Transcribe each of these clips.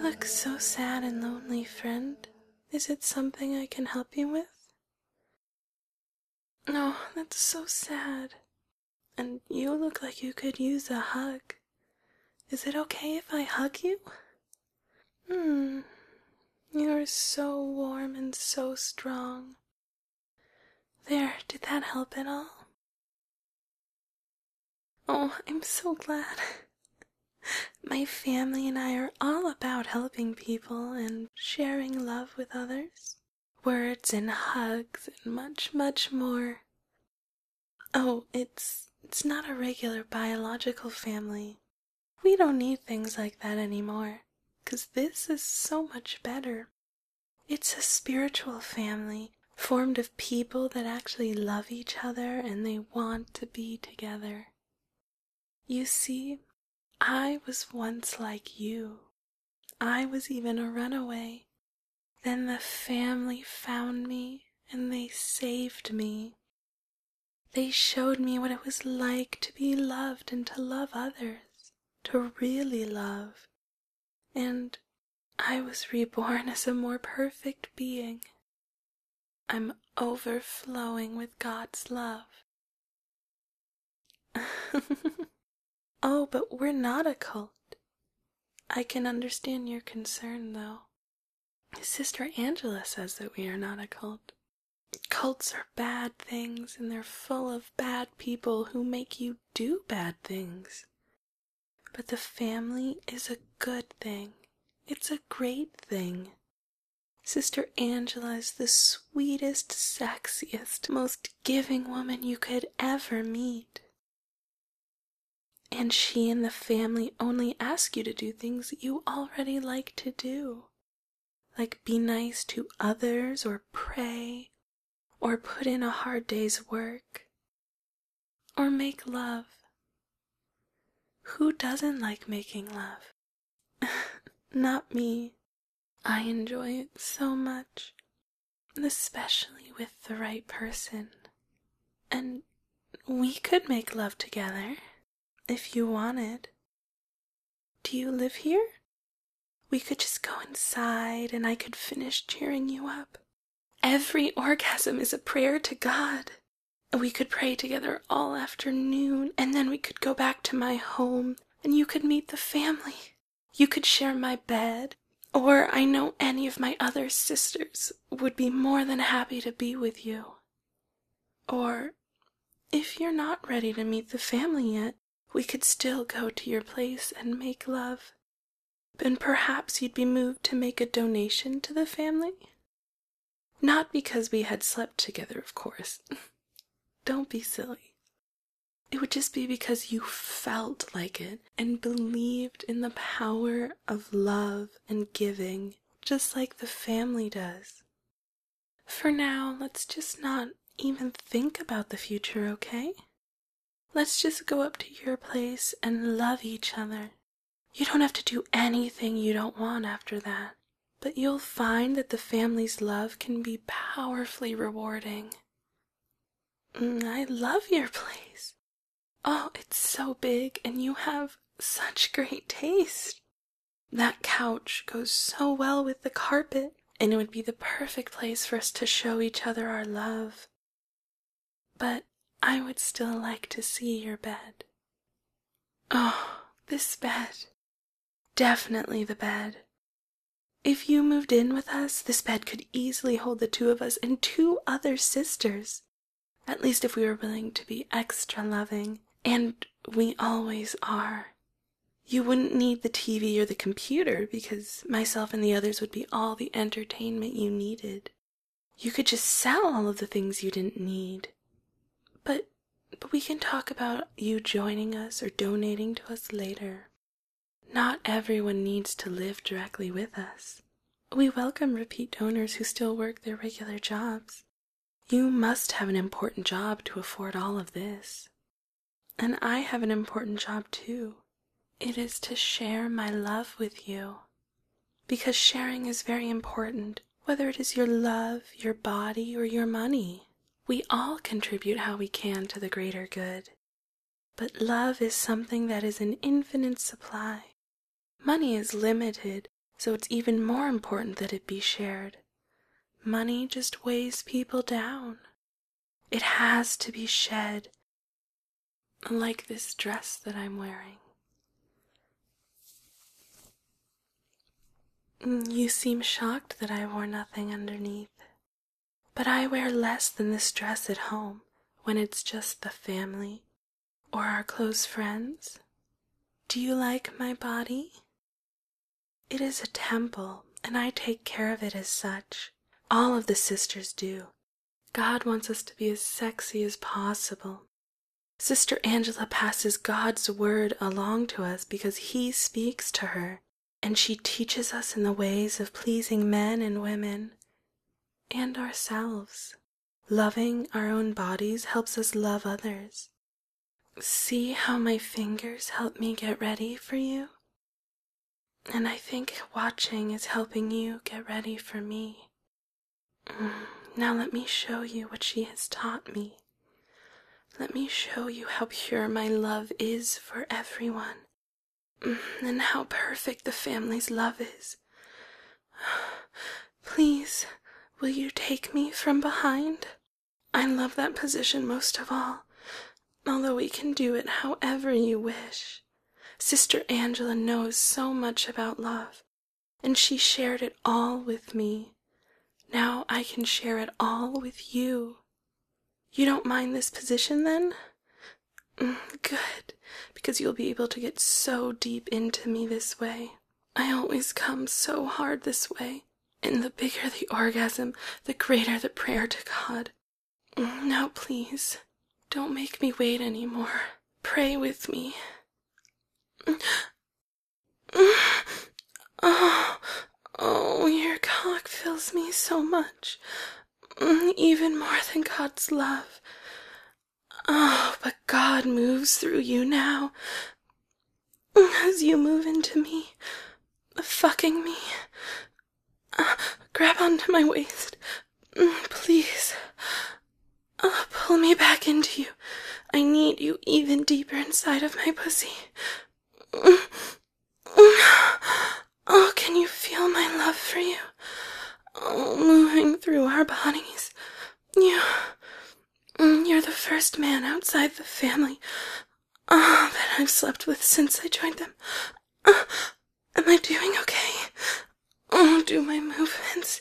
look so sad and lonely, friend. Is it something I can help you with? No, that's so sad. And you look like you could use a hug. Is it okay if I hug you? You're so warm and so strong. There, did that help at all? Oh, I'm so glad. My family and I are all about helping people and sharing love with others. Words and hugs and much, much more. Oh, it's not a regular biological family. We don't need things like that anymore, 'cause this is so much better. It's a spiritual family, formed of people that actually love each other and they want to be together. You see, I was once like you. I was even a runaway. Then the family found me and they saved me. They showed me what it was like to be loved and to love others, to really love. And I was reborn as a more perfect being. I'm overflowing with God's love. Oh, but we're not a cult. I can understand your concern, though. Sister Angela says that we are not a cult. Cults are bad things, and they're full of bad people who make you do bad things. But the family is a good thing. It's a great thing. Sister Angela is the sweetest, sexiest, most giving woman you could ever meet. And she and the family only ask you to do things that you already like to do. Like be nice to others, or pray, or put in a hard day's work, or make love. Who doesn't like making love? Not me. I enjoy it so much, especially with the right person. And we could make love together, if you wanted. Do you live here? We could just go inside and I could finish cheering you up. Every orgasm is a prayer to God. We could pray together all afternoon, and then we could go back to my home, and you could meet the family. You could share my bed, or I know any of my other sisters would be more than happy to be with you. Or, if you're not ready to meet the family yet, we could still go to your place and make love. And perhaps you'd be moved to make a donation to the family? Not because we had slept together, of course. Don't be silly. It would just be because you felt like it and believed in the power of love and giving, just like the family does. For now, let's just not even think about the future, okay? Let's just go up to your place and love each other. You don't have to do anything you don't want after that, but you'll find that the family's love can be powerfully rewarding. I love your place. Oh, it's so big and you have such great taste. That couch goes so well with the carpet, and it would be the perfect place for us to show each other our love. But I would still like to see your bed. Oh, this bed. Definitely the bed. If you moved in with us, this bed could easily hold the two of us and 2 other sisters. At least if we were willing to be extra loving, and we always are. You wouldn't need the TV or the computer because myself and the others would be all the entertainment you needed. You could just sell all of the things you didn't need. But we can talk about you joining us or donating to us later. Not everyone needs to live directly with us. We welcome repeat donors who still work their regular jobs. You must have an important job to afford all of this. And I have an important job too. It is to share my love with you. Because sharing is very important, whether it is your love, your body, or your money. We all contribute how we can to the greater good. But love is something that is an infinite supply. Money is limited, so it's even more important that it be shared. Money just weighs people down. It has to be shed, like this dress that I'm wearing. You seem shocked that I wore nothing underneath, but I wear less than this dress at home when it's just the family or our close friends. Do you like my body? It is a temple, and I take care of it as such. All of the sisters do. God wants us to be as sexy as possible. Sister Angela passes God's word along to us because He speaks to her, and she teaches us in the ways of pleasing men and women, and ourselves. Loving our own bodies helps us love others. See how my fingers help me get ready for you? And I think watching is helping you get ready for me. Now let me show you what she has taught me. Let me show you how pure my love is for everyone, and how perfect the family's love is. Please, will you take me from behind? I love that position most of all, although we can do it however you wish. Sister Angela knows so much about love, and she shared it all with me. Now I can share it all with you. You don't mind this position, then? Good, because you'll be able to get so deep into me this way. I always come so hard this way, and the bigger the orgasm, the greater the prayer to God. Now please, don't make me wait anymore. Pray with me. Oh, your cock fills me so much, even more than God's love. Oh, but God moves through you now, as you move into me, fucking me. Grab onto my waist, please. Pull me back into you. I need you even deeper inside of my pussy. Oh, can you feel my love for you? Oh, moving through our bodies. You're the first man outside the family that I've slept with since I joined them. Am I doing okay? Do my movements,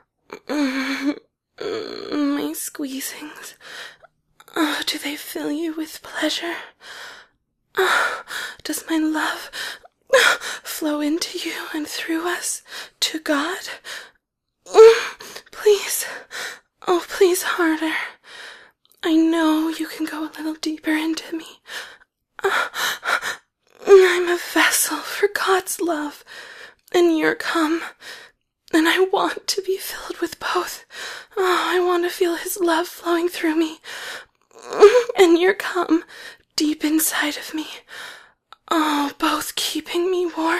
my squeezings, do they fill you with pleasure? Does my love flow into you and through us to God? Please, oh please harder. I know you can go a little deeper into me. I'm a vessel for God's love, and you're come, and I want to be filled with both. I want to feel His love flowing through me, and you're come deep inside of me. Both keeping me warm.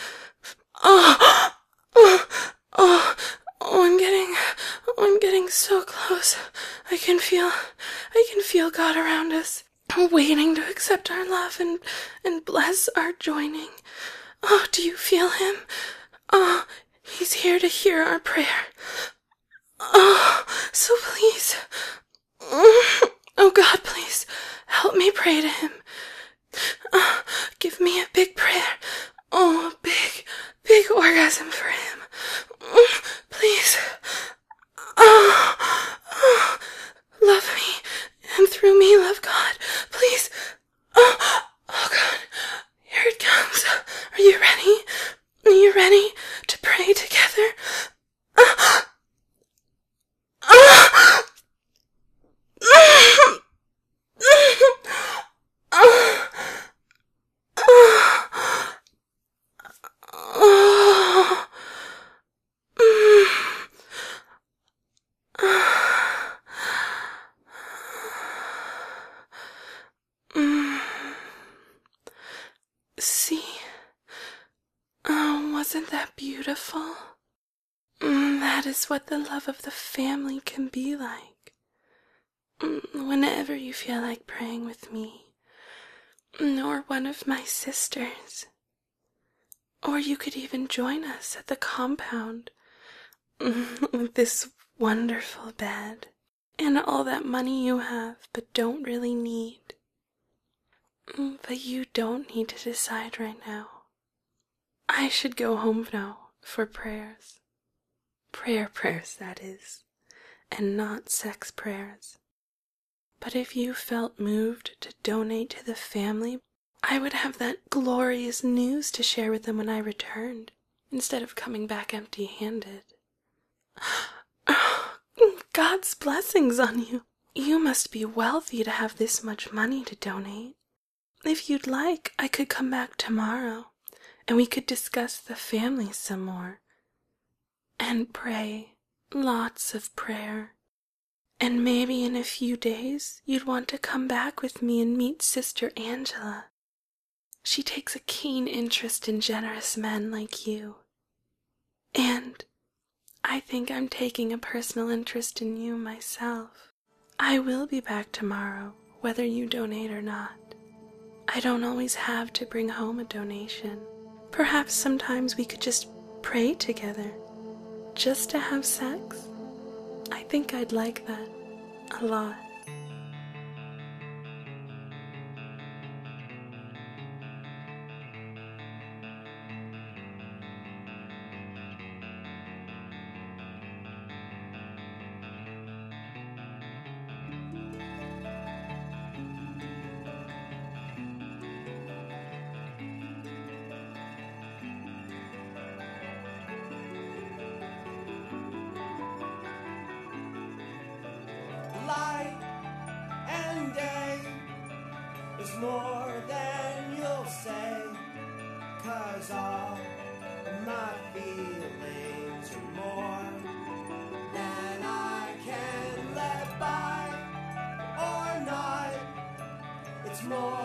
I'm getting so close. I can feel God around us, waiting to accept our love and bless our joining. Do you feel Him? He's here to hear our prayer. So please, oh God, please, help me pray to Him. Give me a big prayer. A big orgasm for Him. Please. Love me, and through me love God. Please. Oh God, here it comes. Are you ready? Are you ready to pray together? See? Wasn't that beautiful? That is what the love of the family can be like. Whenever you feel like praying with me, or one of my sisters, Or you could even join us at the compound with this wonderful bed and all that money you have but don't really need. But you don't need to decide right now. I should go home now for prayers. Prayers, that is, and not sex prayers. But if you felt moved to donate to the family, I would have that glorious news to share with them when I returned, instead of coming back empty-handed. God's blessings on you. You must be wealthy to have this much money to donate. If you'd like, I could come back tomorrow, and we could discuss the family some more. And pray, lots of prayer. And maybe in a few days you'd want to come back with me and meet Sister Angela. She takes a keen interest in generous men like you. And I think I'm taking a personal interest in you myself. I will be back tomorrow, whether you donate or not. I don't always have to bring home a donation. Perhaps sometimes we could just pray together, just to have sex. I think I'd like that a lot. Light and day is more than you'll say, 'cause all my feelings are more than I can let by or not. It's more